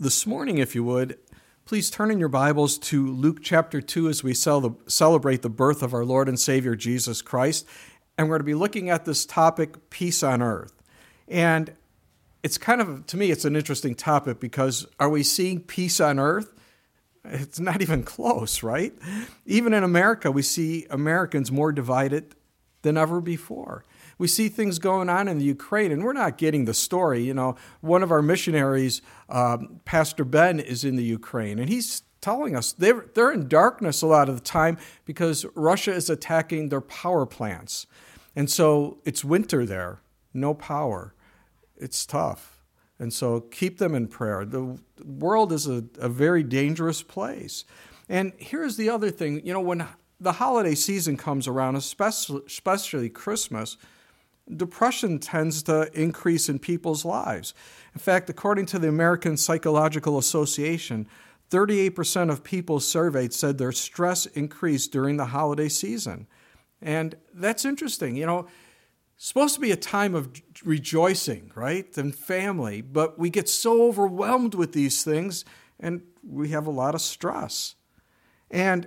This morning, if you would, please turn in your Bibles to Luke chapter 2 as we celebrate the birth of our Lord and Savior Jesus Christ. And we're going to be looking at this topic, peace on earth. And it's to me, it's an interesting topic because are we seeing peace on earth? It's not even close, right? Even in America, we see Americans more divided than ever before. We see things going on in the Ukraine, and we're not getting the story. You know, one of our missionaries, Pastor Ben, is in the Ukraine, and he's telling us they're in darkness a lot of the time because Russia is attacking their power plants. And so it's winter there, no power. It's tough. And so keep them in prayer. The world is a very dangerous place. And here's the other thing. You know, when the holiday season comes around, especially Christmas, depression tends to increase in people's lives. In fact, according to the American Psychological Association, 38% of people surveyed said their stress increased during the holiday season. And that's interesting. You know, it's supposed to be a time of rejoicing, right, and family, but we get so overwhelmed with these things, and we have a lot of stress. And,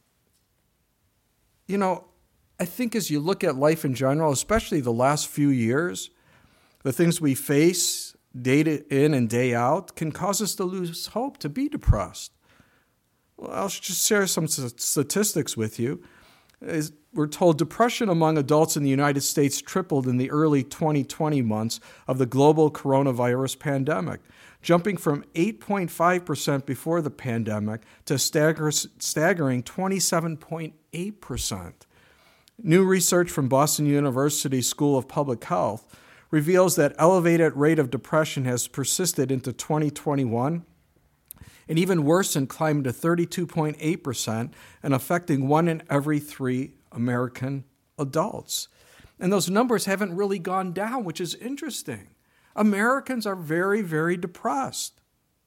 you know, I think as you look at life in general, especially the last few years, the things we face day in and day out can cause us to lose hope, to be depressed. Well, I'll just share some statistics with you. We're told depression among adults in the United States tripled in the early 2020 months of the global coronavirus pandemic, jumping from 8.5% before the pandemic to a staggering 27.8%. New research from Boston University School of Public Health reveals that elevated rate of depression has persisted into 2021, and even worse, and climbed to 32.8% and affecting 1 in every 3 American adults. And those numbers haven't really gone down, which is interesting. Americans are very, very depressed.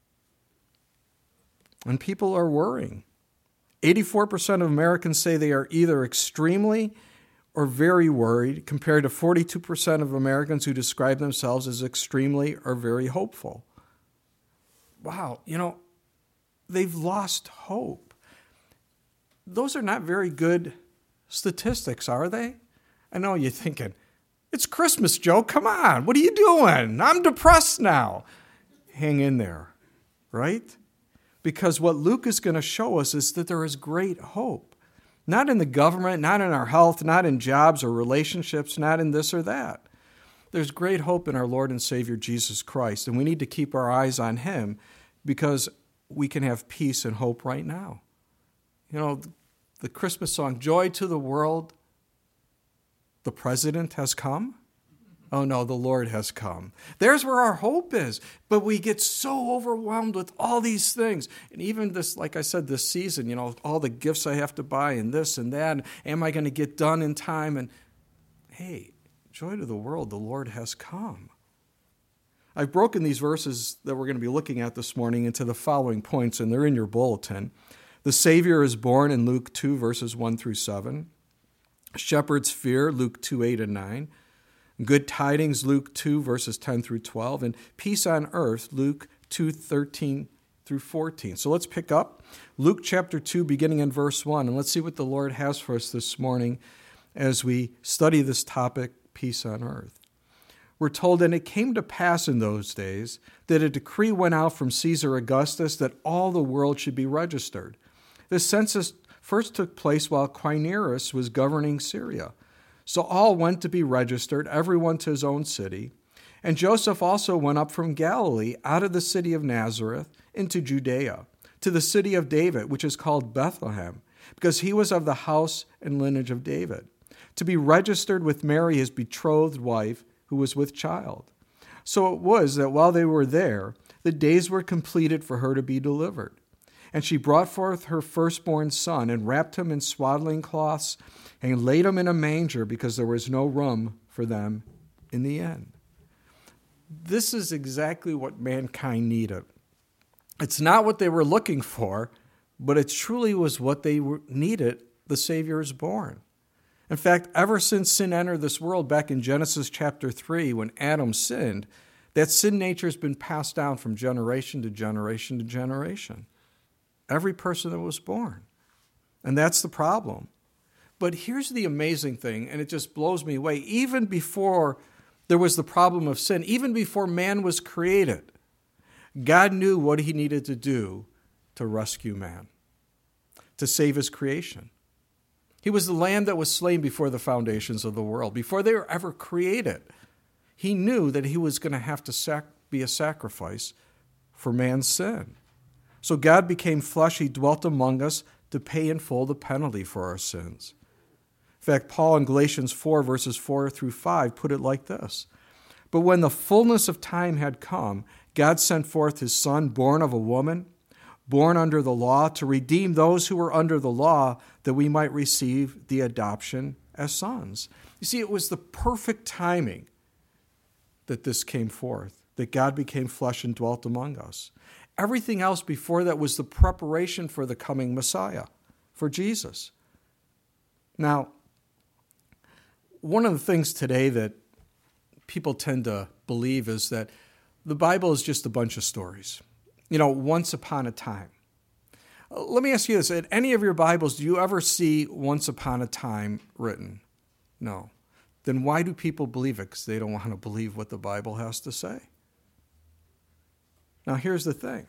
And people are worrying. 84% of Americans say they are either extremely or very worried, compared to 42% of Americans who describe themselves as extremely or very hopeful. Wow, you know, they've lost hope. Those are not very good statistics, are they? I know you're thinking, it's Christmas, Joe. Come on. What are you doing? I'm depressed now. Hang in there, right? Because what Luke is going to show us is that there is great hope. Not in the government, not in our health, not in jobs or relationships, not in this or that. There's great hope in our Lord and Savior Jesus Christ, and we need to keep our eyes on Him because we can have peace and hope right now. You know, the Christmas song, Joy to the World, the President has come. Oh no, the Lord has come. There's where our hope is. But we get so overwhelmed with all these things. And even this, like I said, this season, you know, all the gifts I have to buy and this and that. And am I going to get done in time? And hey, joy to the world, the Lord has come. I've broken these verses that we're going to be looking at this morning into the following points, and they're in your bulletin. The Savior is born in Luke 2, verses 1 through 7. Shepherd's fear, Luke 2, 8 and 9. Good tidings, Luke 2, verses 10 through 12. And peace on earth, Luke 2, 13 through 14. So let's pick up Luke chapter 2, beginning in verse 1. And let's see what the Lord has for us this morning as we study this topic, peace on earth. We're told, and it came to pass in those days that a decree went out from Caesar Augustus that all the world should be registered. This census first took place while Quirinius was governing Syria. So all went to be registered, everyone to his own city. And Joseph also went up from Galilee, out of the city of Nazareth, into Judea, to the city of David, which is called Bethlehem, because he was of the house and lineage of David, to be registered with Mary, his betrothed wife, who was with child. So it was that while they were there, the days were completed for her to be delivered. And she brought forth her firstborn son, and wrapped him in swaddling cloths, and laid him in a manger, because there was no room for them in the inn. This is exactly what mankind needed. It's not what they were looking for, but it truly was what they needed. The Savior is born. In fact, ever since sin entered this world back in Genesis chapter 3, when Adam sinned, That sin nature has been passed down from generation to generation to generation. Every person that was born. And that's the problem. But here's the amazing thing, and it just blows me away. Even before there was the problem of sin, even before man was created, God knew what he needed to do to rescue man, to save his creation. He was the lamb that was slain before the foundations of the world, before they were ever created. He knew that he was going to have to be a sacrifice for man's sin. So God became flesh. He dwelt among us to pay in full the penalty for our sins. In fact, Paul in Galatians 4, verses 4 through 5, put it like this. But when the fullness of time had come, God sent forth his Son, born of a woman, born under the law, to redeem those who were under the law, that we might receive the adoption as sons. You see, it was the perfect timing that this came forth, that God became flesh and dwelt among us. Everything else before that was the preparation for the coming Messiah, for Jesus. Now, one of the things today that people tend to believe is that the Bible is just a bunch of stories. Once upon a time. Let me ask you this. In any of your Bibles, do you ever see once upon a time written? No. Then why do people believe it? Because they don't want to believe what the Bible has to say. Now, here's the thing.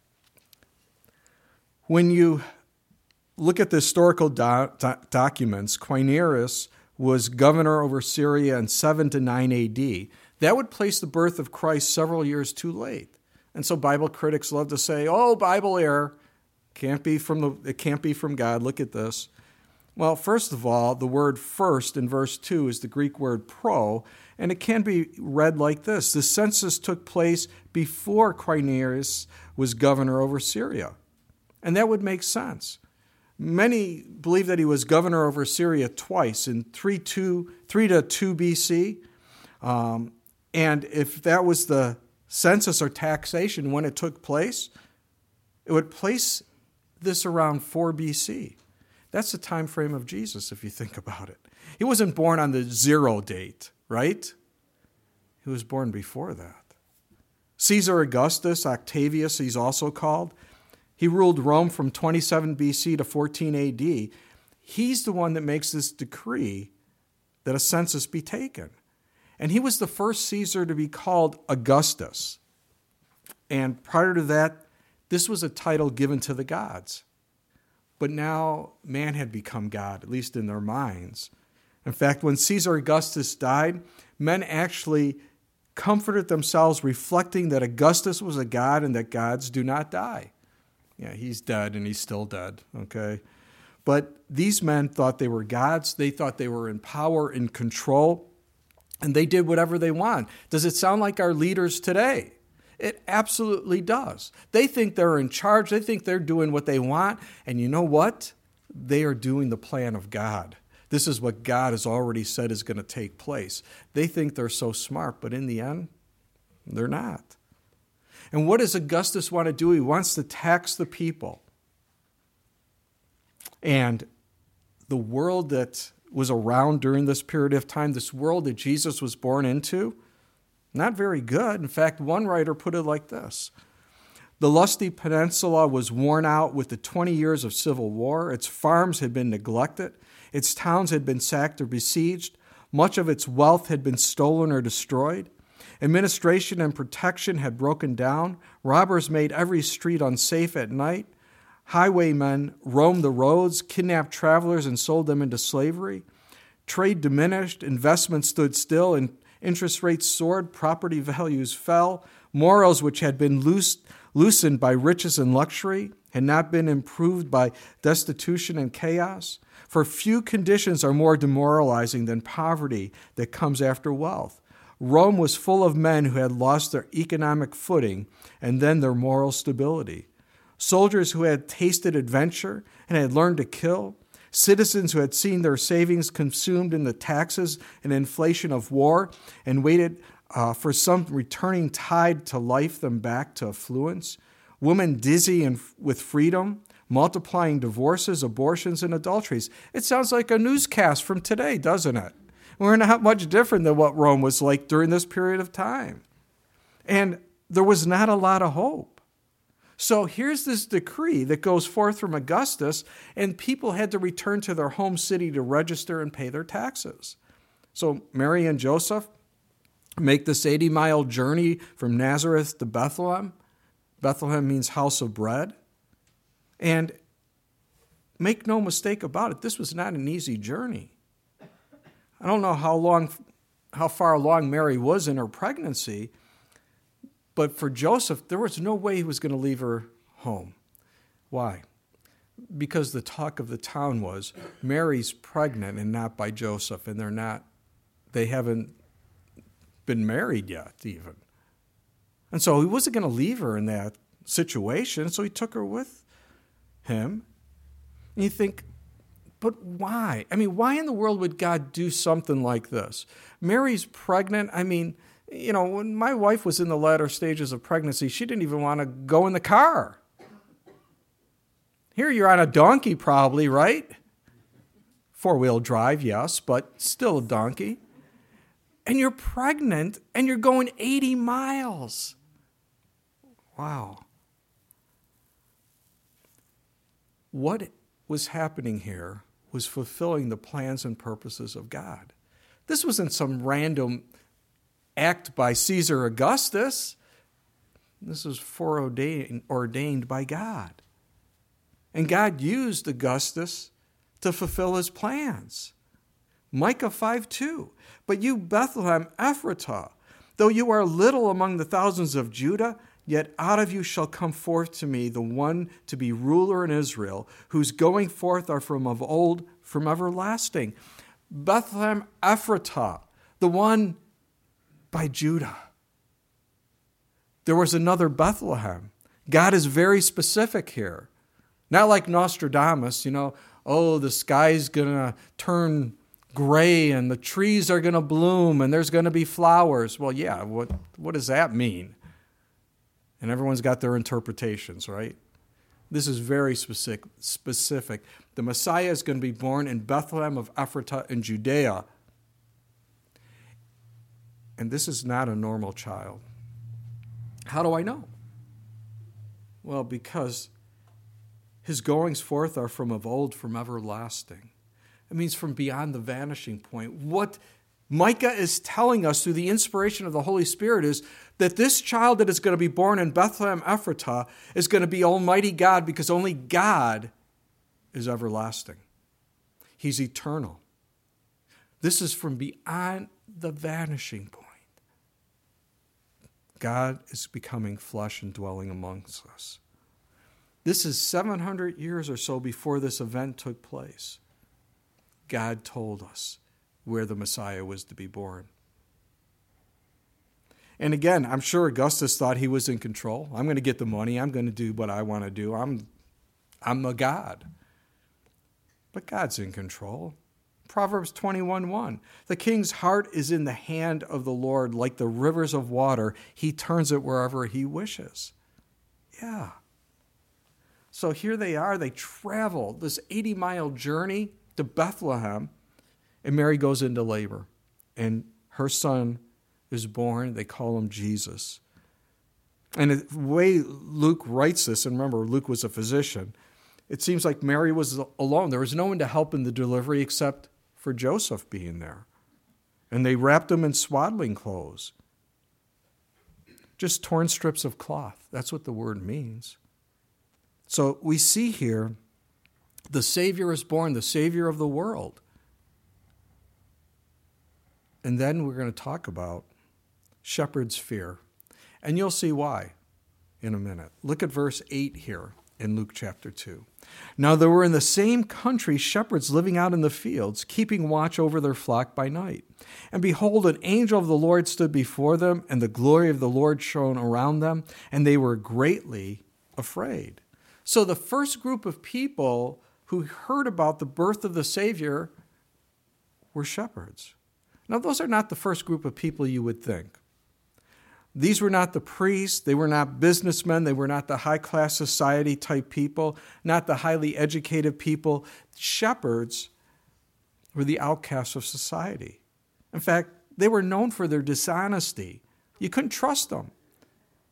When you look at the historical documents, Quirinius was governor over Syria in 7 to 9 AD. That would place the birth of Christ several years too late. And so Bible critics love to say, Bible error. It can't be from God. Look at this. Well, first of all, the word first in verse 2 is the Greek word pro, and it can be read like this. The census took place before Quirinius was governor over Syria. And that would make sense. Many believe that he was governor over Syria twice, in 3 to 2 BC. And if that was the census or taxation when it took place, it would place this around 4 BC. That's the time frame of Jesus, if you think about it. He wasn't born on the 0 date, right? He was born before that. Caesar Augustus, Octavius, he's also called. He ruled Rome from 27 BC to 14 AD. He's the one that makes this decree that a census be taken. And he was the first Caesar to be called Augustus. And prior to that, this was a title given to the gods. But now man had become God, at least in their minds. In fact, when Caesar Augustus died, men actually comforted themselves reflecting that Augustus was a god and that gods do not die. Yeah, he's dead and he's still dead, okay? But these men thought they were gods. They thought they were in power, in control, and they did whatever they want. Does it sound like our leaders today? It absolutely does. They think they're in charge. They think they're doing what they want. And you know what? They are doing the plan of God. This is what God has already said is going to take place. They think they're so smart, but in the end, they're not. And what does Augustus want to do? He wants to tax the people. And the world that was around during this period of time, this world that Jesus was born into, not very good. In fact, one writer put it like this. The lusty peninsula was worn out with the 20 years of civil war. Its farms had been neglected. Its towns had been sacked or besieged. Much of its wealth had been stolen or destroyed. Administration and protection had broken down. Robbers made every street unsafe at night. Highwaymen roamed the roads, kidnapped travelers, and sold them into slavery. Trade diminished. Investment stood still, and interest rates soared. Property values fell. Morals, which had been loosened by riches and luxury, had not been improved by destitution and chaos. For few conditions are more demoralizing than poverty that comes after wealth. Rome was full of men who had lost their economic footing and then their moral stability. Soldiers who had tasted adventure and had learned to kill. Citizens who had seen their savings consumed in the taxes and inflation of war and waited for some returning tide to life them back to affluence. Women dizzy with freedom, multiplying divorces, abortions, and adulteries. It sounds like a newscast from today, doesn't it? We're not much different than what Rome was like during this period of time. And there was not a lot of hope. So here's this decree that goes forth from Augustus, and people had to return to their home city to register and pay their taxes. So Mary and Joseph make this 80-mile journey from Nazareth to Bethlehem. Bethlehem means house of bread. And make no mistake about it, this was not an easy journey. I don't know how far along Mary was in her pregnancy, but for Joseph, there was no way he was going to leave her home. Why? Because the talk of the town was, Mary's pregnant and not by Joseph, and they haven't been married yet even. And so he wasn't going to leave her in that situation, so he took her with him. And you think, but why? I mean, why in the world would God do something like this? Mary's pregnant. I mean, when my wife was in the latter stages of pregnancy, she didn't even want to go in the car. Here you're on a donkey probably, right? 4-wheel drive, yes, but still a donkey. And you're pregnant and you're going 80 miles. Wow. What was happening here was fulfilling the plans and purposes of God. This wasn't some random act by Caesar Augustus. This was foreordained by God. And God used Augustus to fulfill his plans. Micah 5:2. But you, Bethlehem Ephratah, though you are little among the thousands of Judah, yet out of you shall come forth to me the one to be ruler in Israel, whose going forth are from of old, from everlasting. Bethlehem Ephratah, the one by Judah. There was another Bethlehem. God is very specific here. Not like Nostradamus, the sky's going to turn gray and the trees are going to bloom and there's going to be flowers. Well, yeah, what does that mean? And everyone's got their interpretations, right? This is very specific. The Messiah is going to be born in Bethlehem of Ephratah in Judea. And this is not a normal child. How do I know? Well, because his goings forth are from of old, from everlasting. It means from beyond the vanishing point. What Micah is telling us through the inspiration of the Holy Spirit is that this child that is going to be born in Bethlehem Ephratah is going to be Almighty God, because only God is everlasting. He's eternal. This is from beyond the vanishing point. God is becoming flesh and dwelling amongst us. This is 700 years or so before this event took place. God told us where the Messiah was to be born. And again, I'm sure Augustus thought he was in control. I'm going to get the money. I'm going to do what I want to do. I'm a God. But God's in control. Proverbs 21:1. The king's heart is in the hand of the Lord, like the rivers of water. He turns it wherever he wishes. Yeah. So here they are. They travel this 80-mile journey to Bethlehem, and Mary goes into labor, and her son is born. They call him Jesus. And the way Luke writes this, and remember, Luke was a physician, it seems like Mary was alone. There was no one to help in the delivery except for Joseph being there. And they wrapped him in swaddling clothes. Just torn strips of cloth. That's what the word means. So we see here the Savior is born, the Savior of the world. And then we're going to talk about shepherd's fear. And you'll see why in a minute. Look at verse 8 here in Luke chapter 2. Now there were in the same country shepherds living out in the fields, keeping watch over their flock by night. And behold, an angel of the Lord stood before them, and the glory of the Lord shone around them, and they were greatly afraid. So the first group of people who heard about the birth of the Savior were shepherds. Now, those are not the first group of people you would think. These were not the priests. They were not businessmen. They were not the high-class society type people, not the highly educated people. Shepherds were the outcasts of society. In fact, they were known for their dishonesty. You couldn't trust them.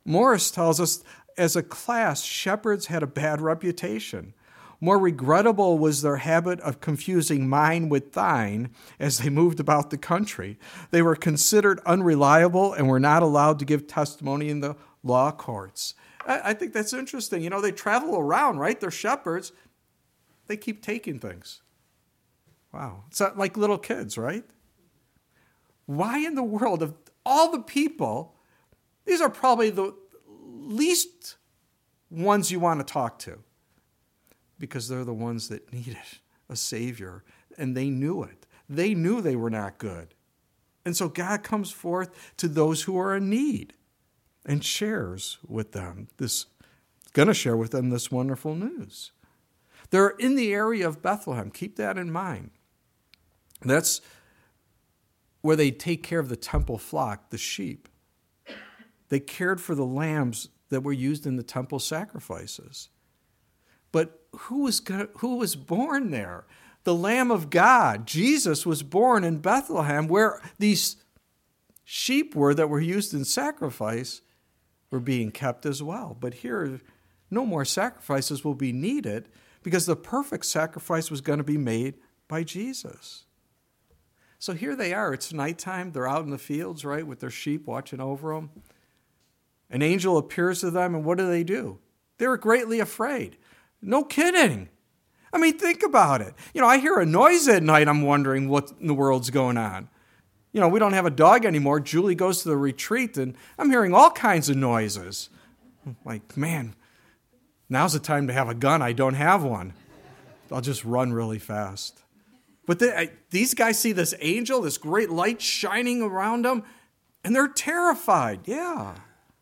Morris tells us, as a class, shepherds had a bad reputation. More regrettable was their habit of confusing mine with thine as they moved about the country. They were considered unreliable and were not allowed to give testimony in the law courts. I think that's interesting. You know, they travel around, right? They're shepherds. They keep taking things. Wow. It's not like little kids, right? Why in the world, of all the people, these are probably the least ones you want to talk to, because they're the ones that needed a Savior, and they knew it. They knew they were not good. And so God comes forth to those who are in need and shares with them this wonderful news. They're in the area of Bethlehem. Keep that in mind. That's where they take care of the temple flock, the sheep. They cared for the lambs that were used in the temple sacrifices. But who was born there? The Lamb of God. Jesus was born in Bethlehem, where these sheep that were used in sacrifice were being kept as well. But here, no more sacrifices will be needed, because the perfect sacrifice was going to be made by Jesus. So here they are. It's nighttime. They're out in the fields, right, with their sheep watching over them. An angel appears to them, and what do? They were greatly afraid. No kidding. I mean, think about it. You know, I hear a noise at night. I'm wondering what in the world's going on. You know, we don't have a dog anymore. Julie goes to the retreat, and I'm hearing all kinds of noises. Like, man, now's the time to have a gun. I don't have one. I'll just run really fast. But these guys see this angel, this great light shining around them, and they're terrified. Yeah.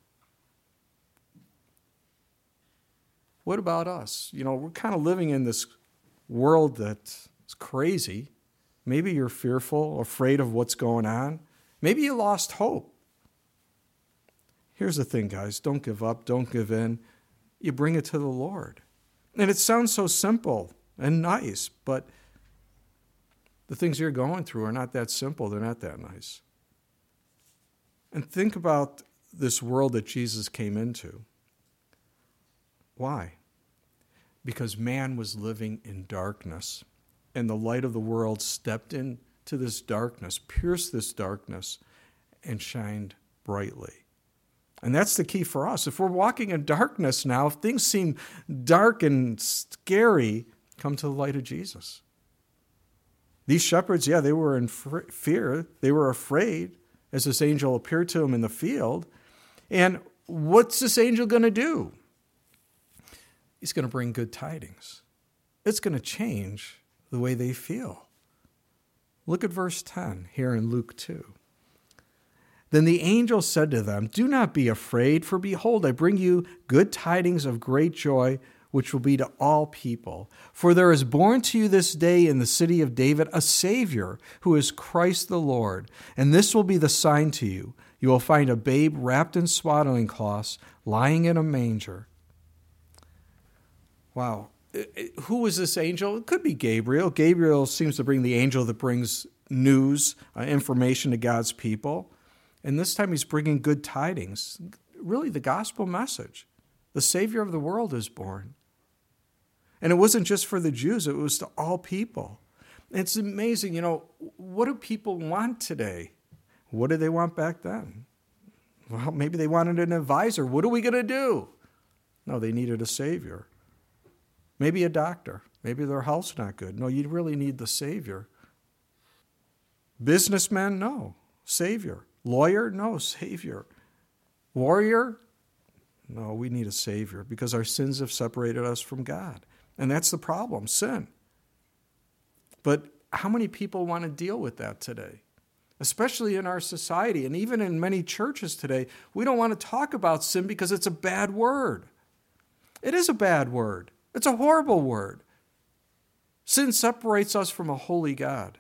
What about us? You know, we're kind of living in this world that's crazy. Maybe you're fearful, afraid of what's going on. Maybe you lost hope. Here's the thing, guys. Don't give up. Don't give in. You bring it to the Lord. And it sounds so simple and nice, but the things you're going through are not that simple. They're not that nice. And think about this world that Jesus came into. Why? Because man was living in darkness, and the light of the world stepped into this darkness, pierced this darkness, and shined brightly. And that's the key for us. If we're walking in darkness now, if things seem dark and scary, come to the light of Jesus. These shepherds, they were in fear. They were afraid as this angel appeared to them in the field. And what's this angel going to do? He's going to bring good tidings. It's going to change the way they feel. Look at verse 10 here in Luke 2. Then the angel said to them, "Do not be afraid, for behold, I bring you good tidings of great joy, which will be to all people. For there is born to you this day in the city of David a Savior, who is Christ the Lord. And this will be the sign to you. You will find a babe wrapped in swaddling cloths, lying in a manger." Wow. Who was this angel? It could be Gabriel. Gabriel seems to bring the angel that brings news, information to God's people. And this time he's bringing good tidings, really the gospel message. The Savior of the world is born. And it wasn't just for the Jews, it was to all people. It's amazing, what do people want today? What did they want back then? Well, maybe they wanted an advisor. What are we going to do? No, they needed a Savior. Maybe a doctor. Maybe their health's not good. No, you really need the Savior. Businessman? No, Savior. Lawyer? No, Savior. Warrior? No, we need a Savior because our sins have separated us from God. And that's the problem, sin. But how many people want to deal with that today? Especially in our society and even in many churches today, we don't want to talk about sin because it's a bad word. It is a bad word. It's a horrible word. Sin separates us from a holy God.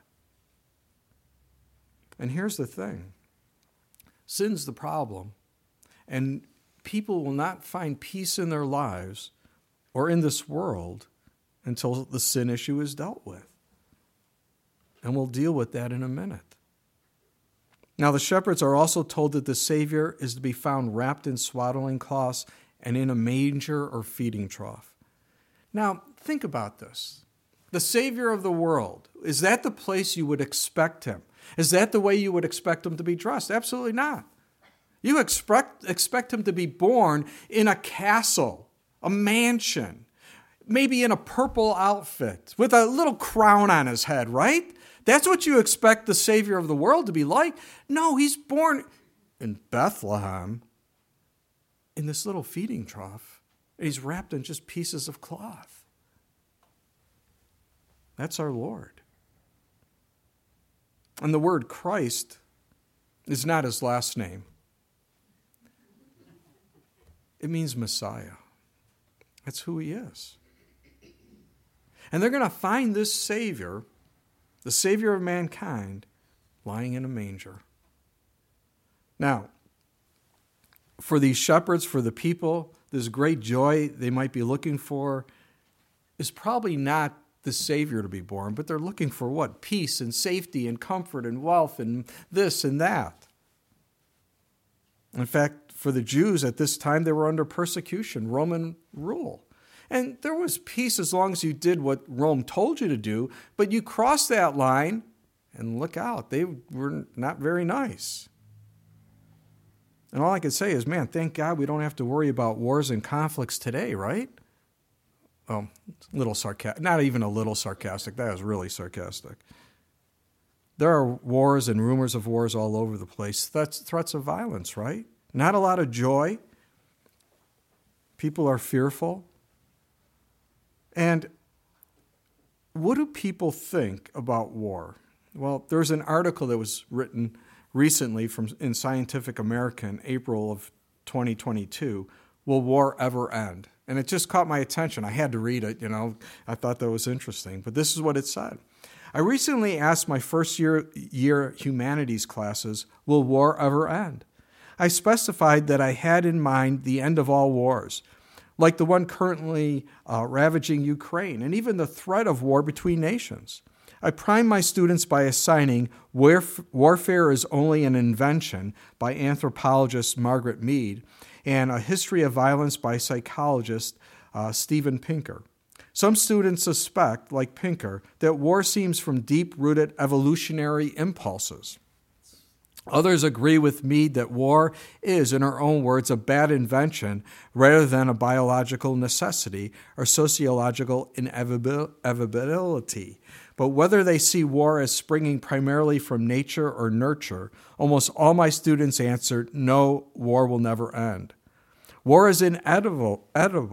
And here's the thing. Sin's the problem. And people will not find peace in their lives or in this world until the sin issue is dealt with. And we'll deal with that in a minute. Now the shepherds are also told that the Savior is to be found wrapped in swaddling cloths and in a manger or feeding trough. Now think about this. The Savior of the world, is that the place you would expect him? Is that the way you would expect him to be dressed? Absolutely not. You expect him to be born in a castle, a mansion, maybe in a purple outfit with a little crown on his head, right? That's what you expect the Savior of the world to be like. No, he's born in Bethlehem in this little feeding trough, and he's wrapped in just pieces of cloth. That's our Lord. And the word Christ is not his last name. It means Messiah. That's who he is. And they're going to find this Savior, the Savior of mankind, lying in a manger. Now, for these shepherds, for the people, this great joy they might be looking for is probably not the Savior to be born, but they're looking for what? Peace and safety and comfort and wealth and this and that. In fact, for the Jews at this time, they were under persecution, Roman rule. And there was peace as long as you did what Rome told you to do, but you crossed that line and look out, they were not very nice. And all I can say is, man, thank God we don't have to worry about wars and conflicts today, right? Oh, a little sarcastic, not even a little sarcastic, that was really sarcastic. There are wars and rumors of wars all over the place. That's threats of violence, right? Not a lot of joy. People are fearful. And what do people think about war? Well, there's an article that was written recently in Scientific American, April of 2022, Will War Ever End? And it just caught my attention. I had to read it, I thought that was interesting. But this is what it said. I recently asked my first year humanities classes, will war ever end? I specified that I had in mind the end of all wars, like the one currently ravaging Ukraine, and even the threat of war between nations. I primed my students by assigning Warfare is Only an Invention by anthropologist Margaret Mead and A History of Violence by psychologist Steven Pinker. Some students suspect, like Pinker, that war seems from deep-rooted evolutionary impulses. Others agree with Mead that war is, in her own words, a bad invention rather than a biological necessity or sociological inevitability. But whether they see war as springing primarily from nature or nurture, almost all my students answered, no, war will never end. War is inevitable,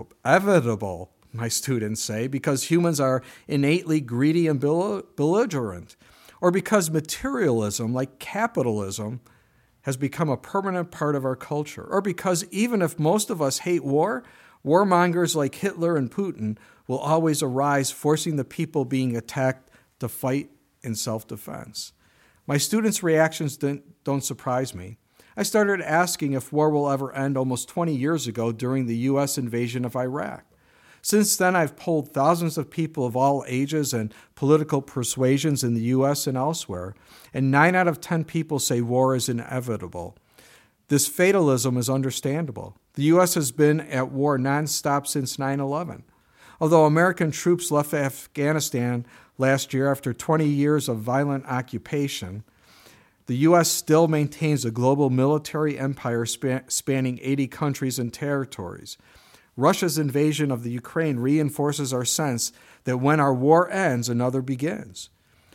my students say, because humans are innately greedy and belligerent, or because materialism, like capitalism, has become a permanent part of our culture, or because even if most of us hate war, warmongers like Hitler and Putin will always arise, forcing the people being attacked to fight in self-defense. My students' reactions don't surprise me. I started asking if war will ever end almost 20 years ago during the U.S. invasion of Iraq. Since then, I've polled thousands of people of all ages and political persuasions in the U.S. and elsewhere, and 9 out of 10 people say war is inevitable. This fatalism is understandable. The U.S. has been at war nonstop since 9/11. Although American troops left Afghanistan last year after 20 years of violent occupation, the U.S. still maintains a global military empire spanning 80 countries and territories. Russia's invasion of the Ukraine reinforces our sense that when our war ends, another begins.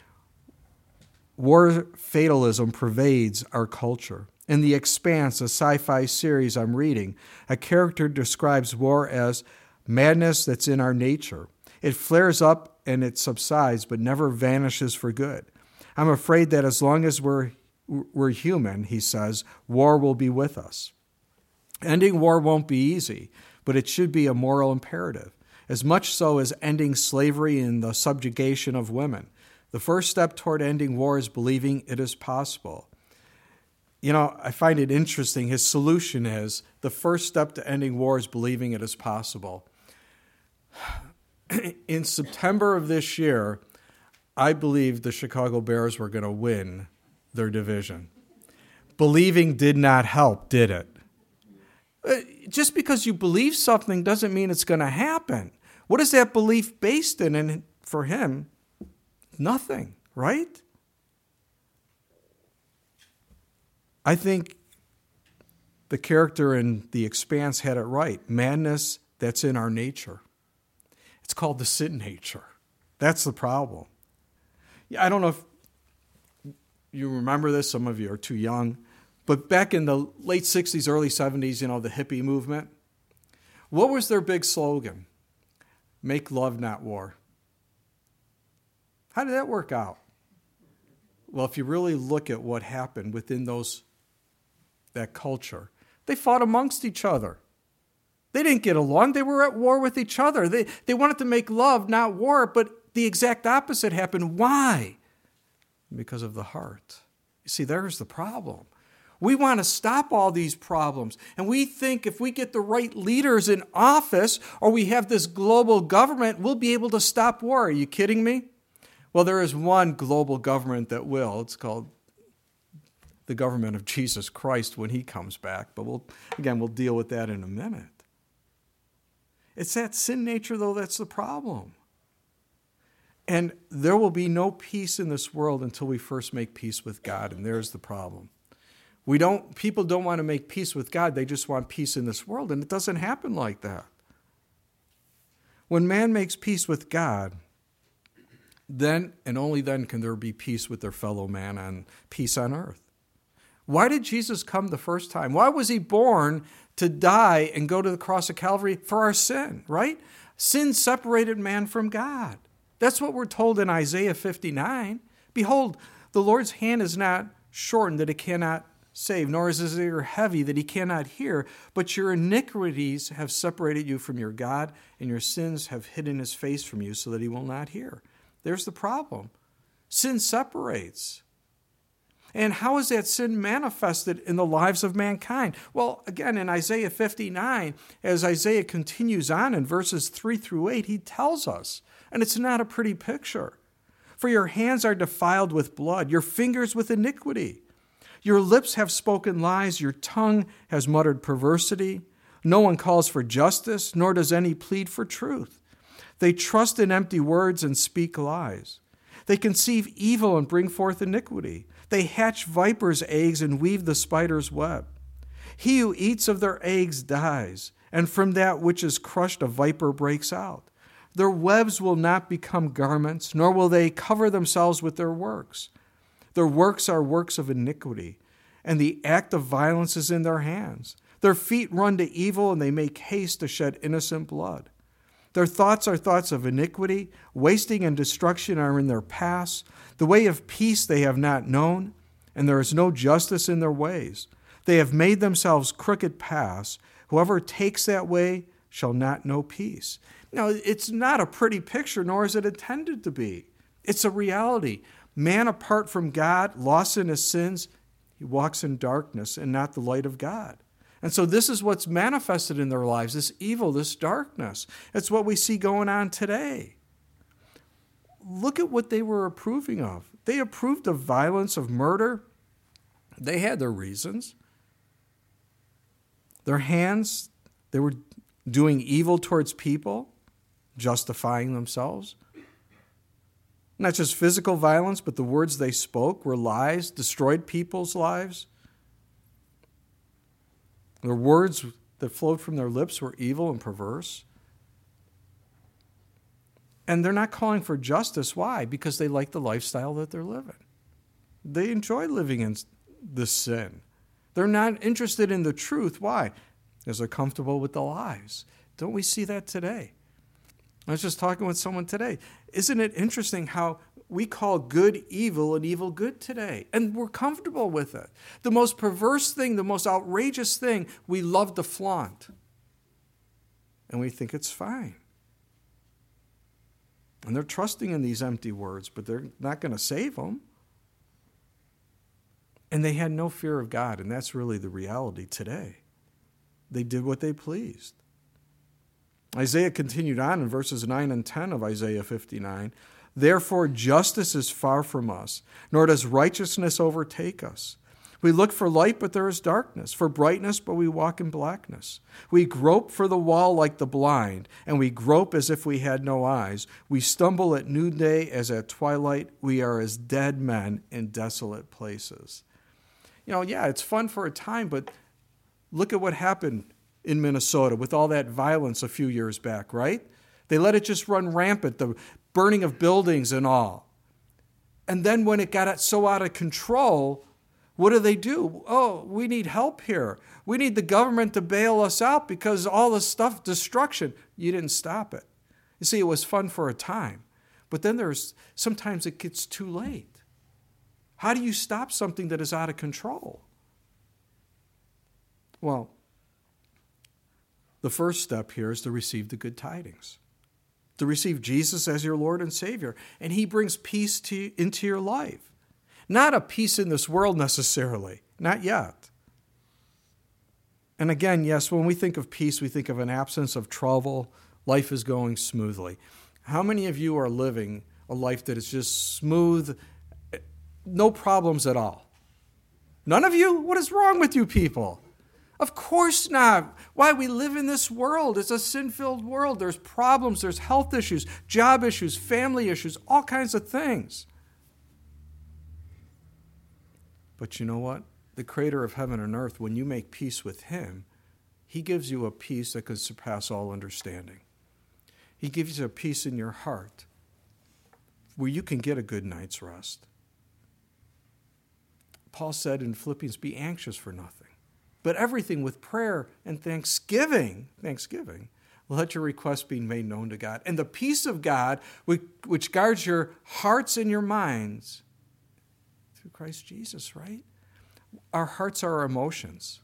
War fatalism pervades our culture. In The Expanse, a sci-fi series I'm reading, a character describes war as madness that's in our nature. It flares up and it subsides, but never vanishes for good. I'm afraid that as long as we're human, he says, war will be with us. Ending war won't be easy, but it should be a moral imperative, as much so as ending slavery and the subjugation of women. The first step toward ending war is believing it is possible. I find it interesting. His solution is the first step to ending war is believing it is possible. In September of this year, I believed the Chicago Bears were going to win their division. believing did not help, did it? Just because you believe something doesn't mean it's going to happen. What is that belief based in? And for him, nothing, right? I think the character in The Expanse had it right. Madness, that's in our nature. It's called the sin nature. That's the problem. I don't know if you remember this. Some of you are too young. But back in the late 60s, early 70s, the hippie movement, what was their big slogan? Make love, not war. How did that work out? Well, if you really look at what happened within that culture, they fought amongst each other. They didn't get along. They were at war with each other. They wanted to make love, not war, but the exact opposite happened. Why? Because of the heart. You see, there's the problem. We want to stop all these problems. And we think if we get the right leaders in office or we have this global government, we'll be able to stop war. Are you kidding me? Well, there is one global government that will. It's called the government of Jesus Christ when he comes back. But we'll deal with that in a minute. It's that sin nature, though, that's the problem. And there will be no peace in this world until we first make peace with God. And there's the problem. People don't want to make peace with God. They just want peace in this world. And it doesn't happen like that. When man makes peace with God, then and only then can there be peace with their fellow man and peace on earth. Why did Jesus come the first time? Why was he born to die and go to the cross of Calvary for our sin, right? Sin separated man from God. That's what we're told in Isaiah 59. Behold, the Lord's hand is not shortened that it cannot save, nor is his ear heavy that he cannot hear, but your iniquities have separated you from your God, and your sins have hidden his face from you so that he will not hear. There's the problem. Sin separates. And how is that sin manifested in the lives of mankind? Well, again, in Isaiah 59, as Isaiah continues on in verses 3 through 8, he tells us, and it's not a pretty picture, for your hands are defiled with blood, your fingers with iniquity. Your lips have spoken lies, your tongue has muttered perversity. No one calls for justice, nor does any plead for truth. They trust in empty words and speak lies. They conceive evil and bring forth iniquity. They hatch vipers' eggs and weave the spider's web. He who eats of their eggs dies, and from that which is crushed a viper breaks out. Their webs will not become garments, nor will they cover themselves with their works. Their works are works of iniquity, and the act of violence is in their hands. Their feet run to evil, and they make haste to shed innocent blood. Their thoughts are thoughts of iniquity. Wasting and destruction are in their paths. The way of peace they have not known, and there is no justice in their ways. They have made themselves crooked paths. Whoever takes that way shall not know peace. Now, it's not a pretty picture, nor is it intended to be. It's a reality. Man apart from God, lost in his sins, he walks in darkness and not the light of God. And so this is what's manifested in their lives, this evil, this darkness. It's what we see going on today. Look at what they were approving of. They approved of violence, of murder. They had their reasons. Their hands, they were doing evil towards people, justifying themselves. Not just physical violence, but the words they spoke were lies, destroyed people's lives. The words that flowed from their lips were evil and perverse. And they're not calling for justice. Why? Because they like the lifestyle that they're living. They enjoy living in this sin. They're not interested in the truth. Why? Because they're comfortable with the lies. Don't we see that today? I was just talking with someone today. Isn't it interesting how we call good evil and evil good today? And we're comfortable with it. The most perverse thing, the most outrageous thing, we love to flaunt. And we think it's fine. And they're trusting in these empty words, but they're not going to save them. And they had no fear of God, and that's really the reality today. They did what they pleased. Isaiah continued on in verses 9 and 10 of Isaiah 59. Therefore, justice is far from us, nor does righteousness overtake us. We look for light, but there is darkness, for brightness, but we walk in blackness. We grope for the wall like the blind, and we grope as if we had no eyes. We stumble at noonday as at twilight. We are as dead men in desolate places. It's fun for a time, but look at what happened in Minnesota with all that violence a few years back, right? They let it just run rampant, the burning of buildings and all. And then when it got so out of control, what do? Oh, we need help here. We need the government to bail us out because all the stuff, destruction. You didn't stop it. You see, it was fun for a time. But then sometimes it gets too late. How do you stop something that is out of control? Well, the first step here is to receive the good tidings, to receive Jesus as your Lord and Savior, and He brings peace into your life. Not a peace in this world necessarily, not yet. And again, yes, when we think of peace, we think of an absence of trouble. Life is going smoothly. How many of you are living a life that is just smooth, no problems at all? None of you? What is wrong with you people? Of course not. Why? We live in this world. It's a sin-filled world. There's problems, there's health issues, job issues, family issues, all kinds of things. But you know what? The creator of heaven and earth, when you make peace with Him, He gives you a peace that could surpass all understanding. He gives you a peace in your heart where you can get a good night's rest. Paul said in Philippians, be anxious for nothing, but everything with prayer and thanksgiving, let your requests be made known to God. And the peace of God, which guards your hearts and your minds, through Christ Jesus, right? Our hearts are our emotions.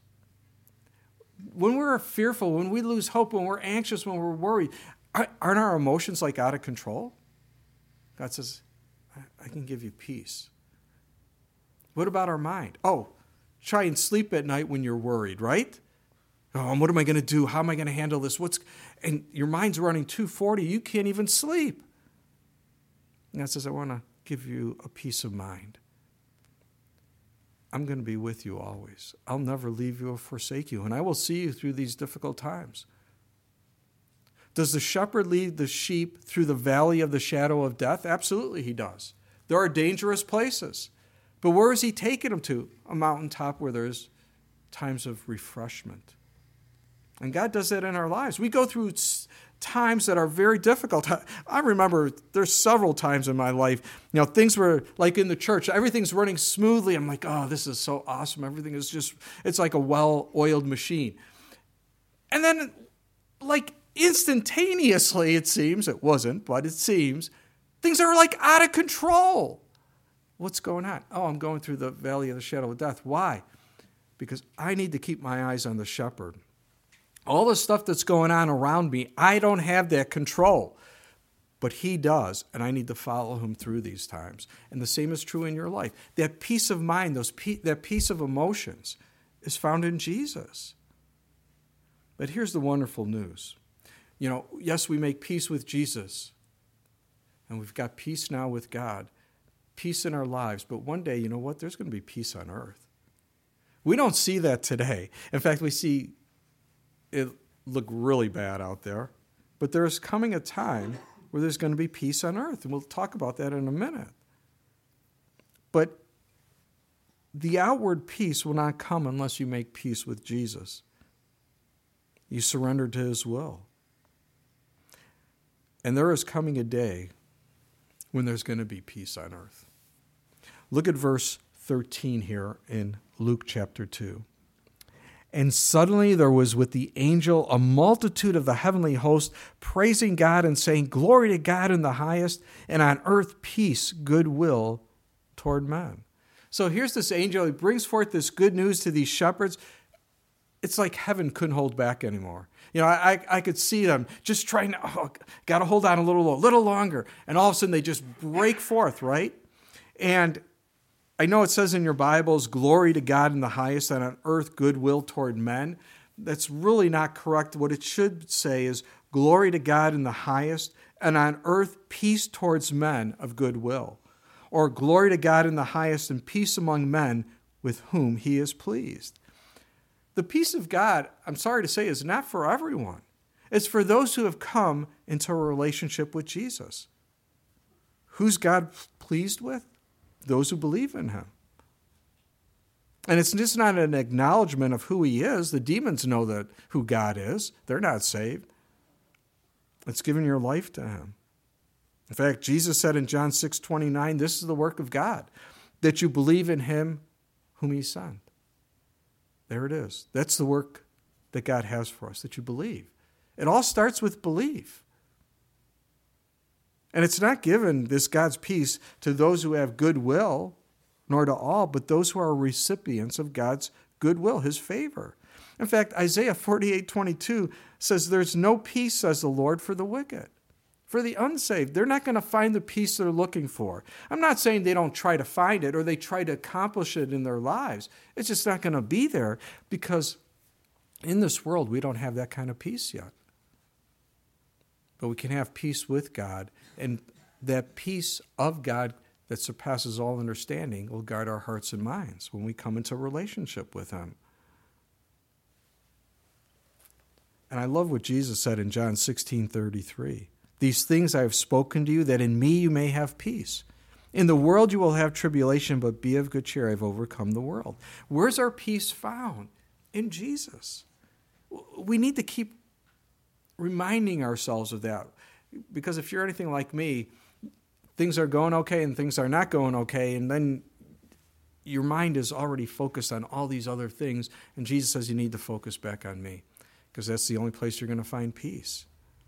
When we're fearful, when we lose hope, when we're anxious, when we're worried, aren't our emotions like out of control? God says, I can give you peace. What about our mind? Oh, try and sleep at night when you're worried, right? Oh, what am I going to do? How am I going to handle this? And your mind's running 240. You can't even sleep. And God says, I want to give you a peace of mind. I'm going to be with you always. I'll never leave you or forsake you, and I will see you through these difficult times. Does the shepherd lead the sheep through the valley of the shadow of death? Absolutely he does. There are dangerous places. But where is he taking them to? A mountaintop where there's times of refreshment. And God does that in our lives. We go through times that are very difficult. I remember there's several times in my life, things were like in the church, everything's running smoothly. I'm like, oh, this is so awesome. Everything is it's like a well-oiled machine. And then like instantaneously, it seems, it wasn't, but it seems, things are like out of control. What's going on? Oh, I'm going through the valley of the shadow of death. Why? Because I need to keep my eyes on the shepherd. All the stuff that's going on around me, I don't have that control. But He does, and I need to follow Him through these times. And the same is true in your life. That peace of mind, that peace of emotions is found in Jesus. But here's the wonderful news. Yes, we make peace with Jesus, and we've got peace now with God, peace in our lives. But one day, you know what? There's going to be peace on earth. We don't see that today. In fact, we see it look really bad out there. But there's coming a time where there's going to be peace on earth, and we'll talk about that in a minute. But the outward peace will not come unless you make peace with Jesus. You surrender to His will. And there is coming a day when there's going to be peace on earth. Look at verse 13 here in Luke chapter 2. And suddenly there was with the angel a multitude of the heavenly host praising God and saying, Glory to God in the highest, and on earth peace, goodwill toward men. So here's this angel. He brings forth this good news to these shepherds. It's like heaven couldn't hold back anymore. I could see them just trying to, got to hold on a little longer. And all of a sudden they just break forth, right? And I know it says in your Bibles, glory to God in the highest, and on earth goodwill toward men. That's really not correct. What it should say is glory to God in the highest, and on earth peace towards men of goodwill. Or glory to God in the highest and peace among men with whom he is pleased. The peace of God, I'm sorry to say, is not for everyone. It's for those who have come into a relationship with Jesus. Who's God pleased with? Those who believe in him. And it's just not an acknowledgement of who he is. The demons know that who God is. They're not saved. It's giving your life to him. In fact, Jesus said in John 6:29, this is the work of God, that you believe in him whom he sent. There it is. That's the work that God has for us, that you believe. It all starts with belief. And it's not given, this God's peace, to those who have goodwill, nor to all, but those who are recipients of God's goodwill, his favor. In fact, Isaiah 48:22 says, there's no peace, says the Lord, for the wicked. For the unsaved, they're not going to find the peace they're looking for. I'm not saying they don't try to find it or they try to accomplish it in their lives. It's just not going to be there because in this world, we don't have that kind of peace yet. But we can have peace with God, and that peace of God that surpasses all understanding will guard our hearts and minds when we come into a relationship with him. And I love what Jesus said in John 16:33. These things I have spoken to you, that in me you may have peace. In the world you will have tribulation, but be of good cheer, I have overcome the world. Where's our peace found? In Jesus. We need to keep reminding ourselves of that. Because if you're anything like me, things are going okay and things are not going okay, and then your mind is already focused on all these other things, and Jesus says you need to focus back on me, because that's the only place you're going to find peace.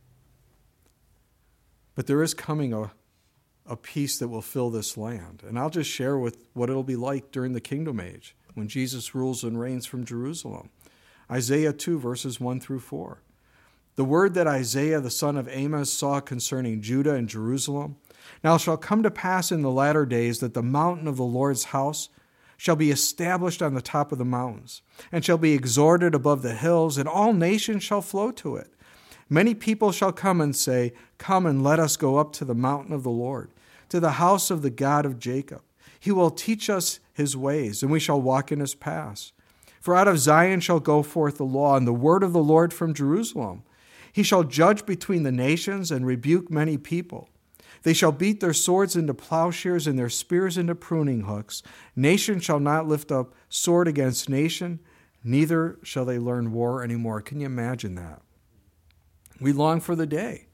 But there is coming a peace that will fill this land. And I'll just share with what it'll be like during the kingdom age, when Jesus rules and reigns from Jerusalem. Isaiah 2, verses 1 through 4. The word that Isaiah, the son of Amos, saw concerning Judah and Jerusalem. Now it shall come to pass in the latter days that the mountain of the Lord's house shall be established on the top of the mountains, and shall be exalted above the hills, and all nations shall flow to it. Many people shall come and say, come and let us go up to the mountain of the Lord, to the house of the God of Jacob. He will teach us his ways, and we shall walk in his paths. For out of Zion shall go forth the law, and the word of the Lord from Jerusalem. He shall judge between the nations and rebuke many people. They shall beat their swords into plowshares and their spears into pruning hooks. Nation shall not lift up sword against nation, neither shall they learn war anymore. Can you imagine that? We long for the day.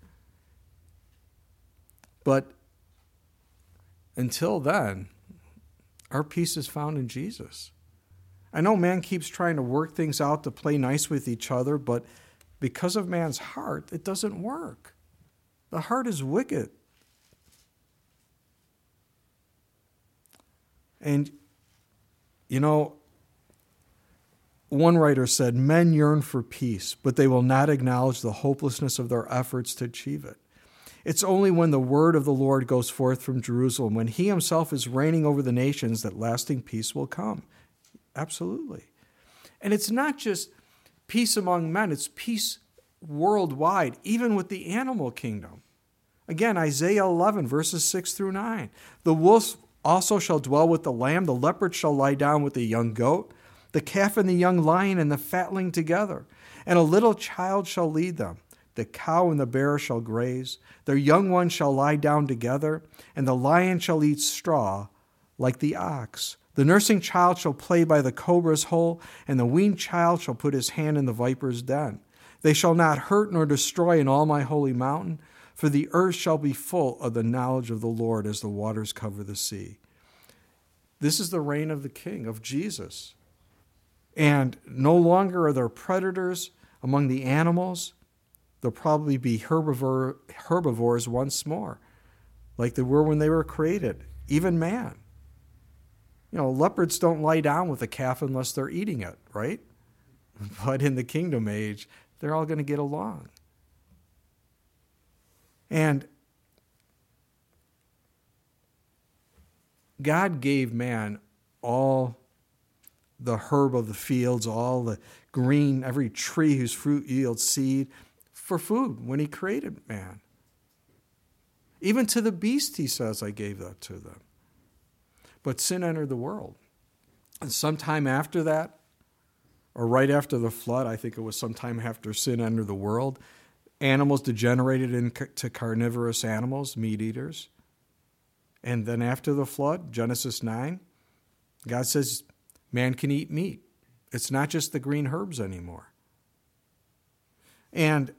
But until then, our peace is found in Jesus. I know man keeps trying to work things out to play nice with each other, but because of man's heart, it doesn't work. The heart is wicked. And, one writer said, men yearn for peace, but they will not acknowledge the hopelessness of their efforts to achieve it. It's only when the word of the Lord goes forth from Jerusalem, when he himself is reigning over the nations, that lasting peace will come. Absolutely. And it's not just peace among men, it's peace worldwide, even with the animal kingdom. Again, Isaiah 11, verses 6 through 9. The wolf also shall dwell with the lamb, the leopard shall lie down with the young goat, the calf and the young lion and the fatling together, and a little child shall lead them. The cow and the bear shall graze, their young ones shall lie down together, and the lion shall eat straw like the ox. The nursing child shall play by the cobra's hole, and the weaned child shall put his hand in the viper's den. They shall not hurt nor destroy in all my holy mountain, for the earth shall be full of the knowledge of the Lord as the waters cover the sea. This is the reign of the King, of Jesus. And no longer are there predators among the animals. There'll probably be herbivores once more, like they were when they were created, even man. Leopards don't lie down with a calf unless they're eating it, right? But in the kingdom age, they're all going to get along. And God gave man all the herb of the fields, all the green, every tree whose fruit yields seed, for food when he created man. Even to the beast, he says, I gave that to them. But sin entered the world. And sometime after that, or right after the flood, I think it was sometime after sin entered the world, animals degenerated into carnivorous animals, meat eaters. And then after the flood, Genesis 9, God says man can eat meat. It's not just the green herbs anymore. And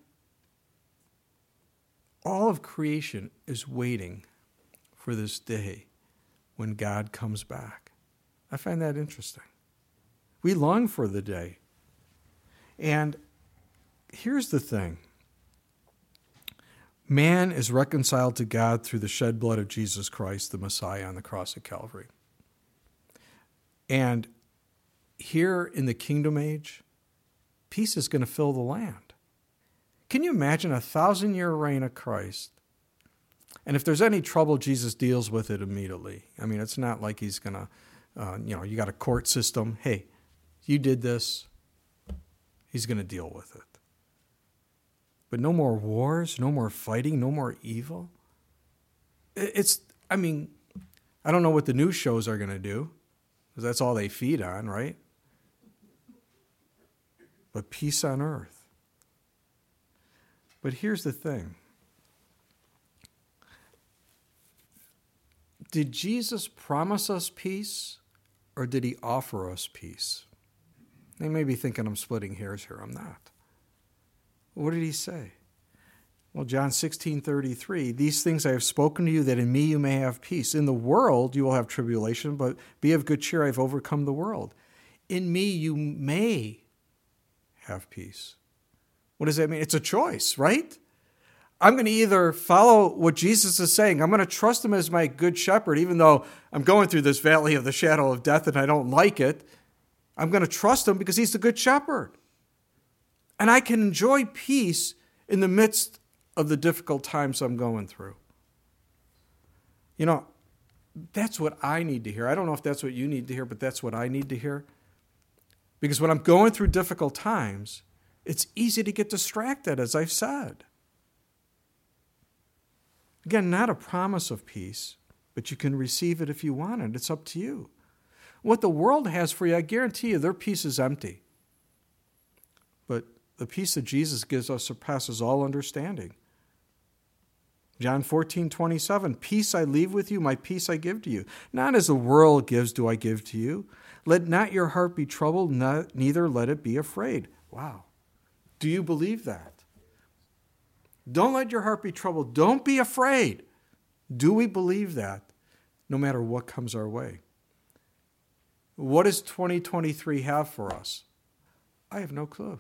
all of creation is waiting for this day when God comes back. I find that interesting. We long for the day. And here's the thing. Man is reconciled to God through the shed blood of Jesus Christ, the Messiah, on the cross of Calvary. And here in the kingdom age, peace is going to fill the land. Can you imagine 1,000-year reign of Christ? And if there's any trouble, Jesus deals with it immediately. I mean, it's not like he's going to, you got a court system. Hey, you did this. He's going to deal with it. But no more wars, no more fighting, no more evil. I don't know what the news shows are going to do, because that's all they feed on, right? But peace on earth. But here's the thing. Did Jesus promise us peace, or did he offer us peace? They may be thinking I'm splitting hairs here. I'm not. What did he say? Well, John 16:33, these things I have spoken to you, that in me you may have peace. In the world you will have tribulation, but be of good cheer, I've overcome the world. In me you may have peace. What does that mean? It's a choice, right? I'm going to either follow what Jesus is saying. I'm going to trust him as my good shepherd, even though I'm going through this valley of the shadow of death and I don't like it. I'm going to trust him because he's the good shepherd. And I can enjoy peace in the midst of the difficult times I'm going through. You know, that's what I need to hear. I don't know if that's what you need to hear, but that's what I need to hear. Because when I'm going through difficult times, it's easy to get distracted, as I've said. Again, not a promise of peace, but you can receive it if you want it. It's up to you. What the world has for you, I guarantee you, their peace is empty. But the peace that Jesus gives us surpasses all understanding. John 14:27, peace I leave with you, my peace I give to you. Not as the world gives do I give to you. Let not your heart be troubled, neither let it be afraid. Wow. Do you believe that? Don't let your heart be troubled. Don't be afraid. Do we believe that no matter what comes our way? What does 2023 have for us? I have no clue.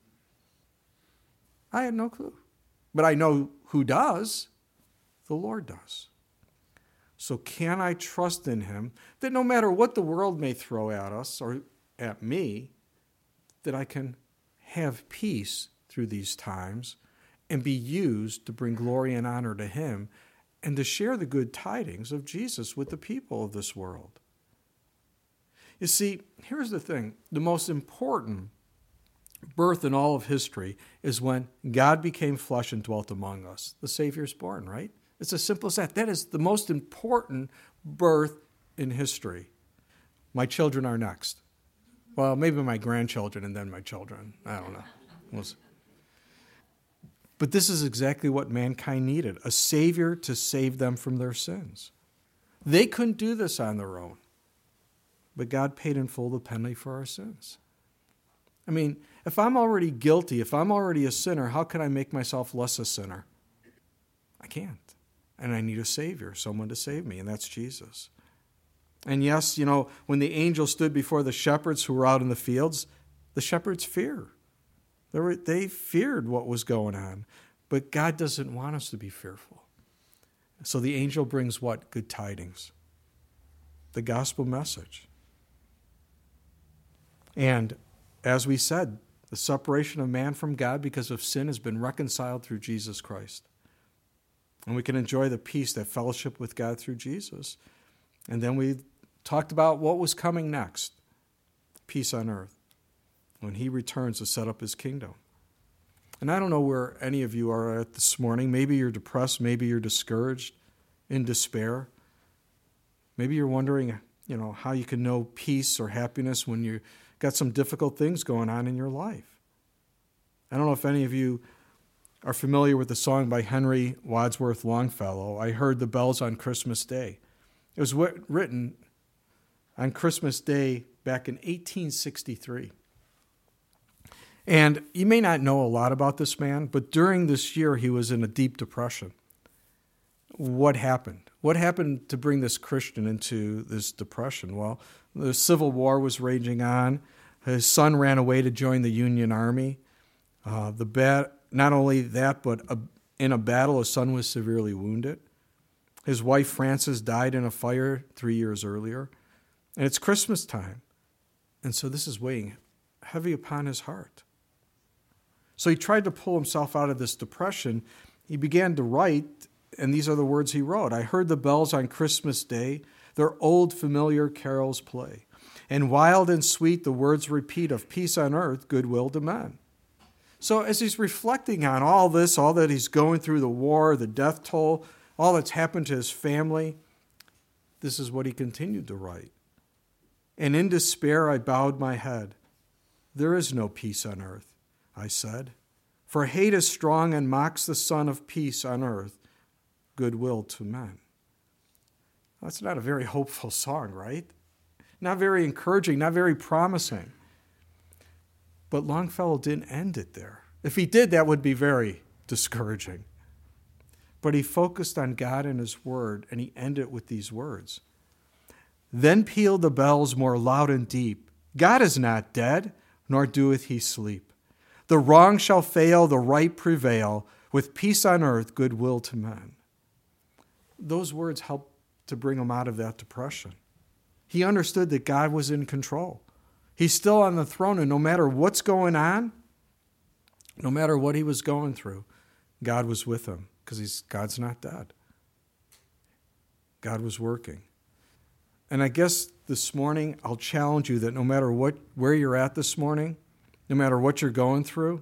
I have no clue. But I know who does. The Lord does. So can I trust in him that no matter what the world may throw at us or at me, that I can have peace through these times and be used to bring glory and honor to him and to share the good tidings of Jesus with the people of this world? You see, here's the thing. The most important birth in all of history is when God became flesh and dwelt among us. The Savior's born, right? It's as simple as that. That is the most important birth in history. My children are next. Well, maybe my grandchildren and then my children. I don't know. But this is exactly what mankind needed, a Savior to save them from their sins. They couldn't do this on their own. But God paid in full the penalty for our sins. I mean, if I'm already guilty, if I'm already a sinner, how can I make myself less a sinner? I can't. And I need a Savior, someone to save me, and that's Jesus. And yes, you know, when the angel stood before the shepherds who were out in the fields, the shepherds feared. They feared what was going on. But God doesn't want us to be fearful. So the angel brings what? Good tidings. The gospel message. And as we said, the separation of man from God because of sin has been reconciled through Jesus Christ. And we can enjoy the peace, that fellowship with God through Jesus. And then we talked about what was coming next. Peace on earth. When he returns to set up his kingdom. And I don't know where any of you are at this morning. Maybe you're depressed. Maybe you're discouraged, in despair. Maybe you're wondering, how you can know peace or happiness when you got some difficult things going on in your life. I don't know if any of you are familiar with the song by Henry Wadsworth Longfellow, I Heard the Bells on Christmas Day. It was written on Christmas Day back in 1863. And you may not know a lot about this man, but during this year he was in a deep depression. What happened? What happened to bring this Christian into this depression? Well, the Civil War was raging on. His son ran away to join the Union Army. Not only that, but in a battle, his son was severely wounded. His wife, Frances, died in a fire 3 years earlier. And it's Christmas time. And so this is weighing heavy upon his heart. So he tried to pull himself out of this depression. He began to write, and these are the words he wrote. I heard the bells on Christmas Day, their old familiar carols play. And wild and sweet the words repeat of peace on earth, goodwill to men. So as he's reflecting on all this, all that he's going through, the war, the death toll, all that's happened to his family, this is what he continued to write. And in despair I bowed my head. There is no peace on earth, I said. For hate is strong and mocks the Son of peace on earth, goodwill to men. That's not a very hopeful song, right? Not very encouraging, not very promising. But Longfellow didn't end it there. If he did, that would be very discouraging. But he focused on God and his word, and he ended with these words. Then pealed the bells more loud and deep. God is not dead, nor doeth he sleep. The wrong shall fail, the right prevail, with peace on earth, goodwill to men. Those words helped to bring him out of that depression. He understood that God was in control. He's still on the throne, and no matter what's going on, no matter what he was going through, God was with him because God's not dead. God was working. And I guess this morning I'll challenge you that no matter where you're at this morning, no matter what you're going through,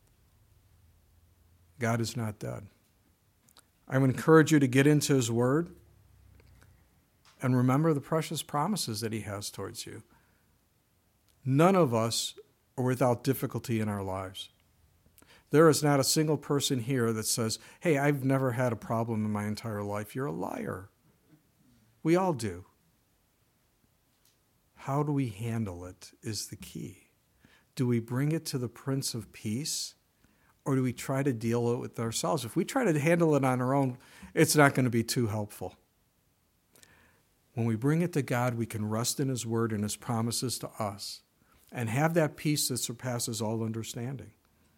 God is not dead. I would encourage you to get into his word and remember the precious promises that he has towards you. None of us are without difficulty in our lives. There is not a single person here that says, hey, I've never had a problem in my entire life. You're a liar. We all do. How do we handle it is the key. Do we bring it to the Prince of Peace, or do we try to deal it with ourselves? If we try to handle it on our own, it's not going to be too helpful. When we bring it to God, we can rest in his word and his promises to us and have that peace that surpasses all understanding.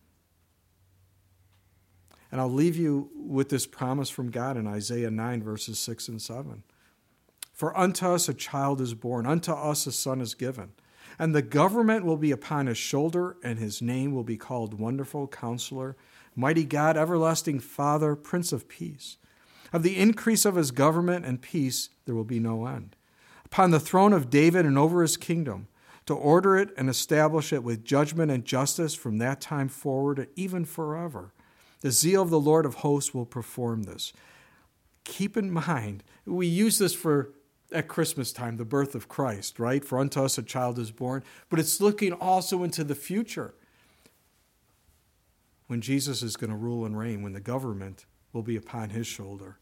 And I'll leave you with this promise from God in Isaiah 9, verses 6 and 7. For unto us a child is born, unto us a son is given, and the government will be upon his shoulder, and his name will be called Wonderful Counselor, Mighty God, Everlasting Father, Prince of Peace. Of the increase of his government and peace there will be no end. Upon the throne of David and over his kingdom, to order it and establish it with judgment and justice from that time forward and even forever. The zeal of the Lord of hosts will perform this. Keep in mind, we use this at Christmas time, the birth of Christ, right? For unto us a child is born. But it's looking also into the future, when Jesus is going to rule and reign, when the government will be upon his shoulder.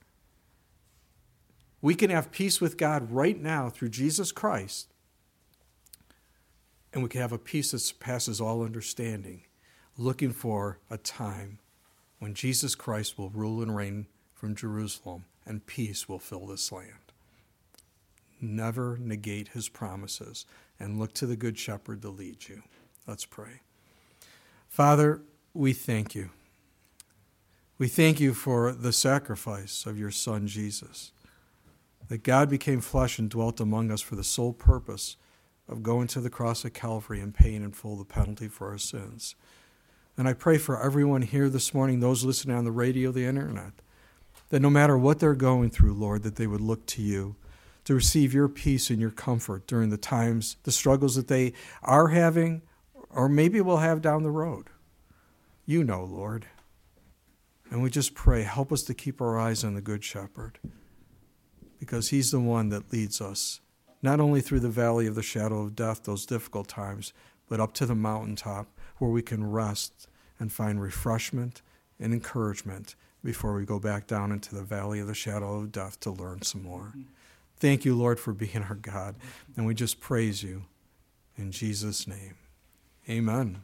We can have peace with God right now through Jesus Christ, and we can have a peace that surpasses all understanding, looking for a time when Jesus Christ will rule and reign from Jerusalem, and peace will fill this land. Never negate his promises, and look to the Good Shepherd to lead you. Let's pray. Father, we thank you. We thank you for the sacrifice of your Son, Jesus, that God became flesh and dwelt among us for the sole purpose of going to the cross of Calvary and paying in full the penalty for our sins. And I pray for everyone here this morning, those listening on the radio, the internet, that no matter what they're going through, Lord, that they would look to you to receive your peace and your comfort during the times, the struggles that they are having, or maybe will have down the road. You know, Lord. And we just pray, help us to keep our eyes on the Good Shepherd, because he's the one that leads us not only through the valley of the shadow of death, those difficult times, but up to the mountaintop where we can rest and find refreshment and encouragement before we go back down into the valley of the shadow of death to learn some more. Thank you, Lord, for being our God, and we just praise you in Jesus' name. Amen.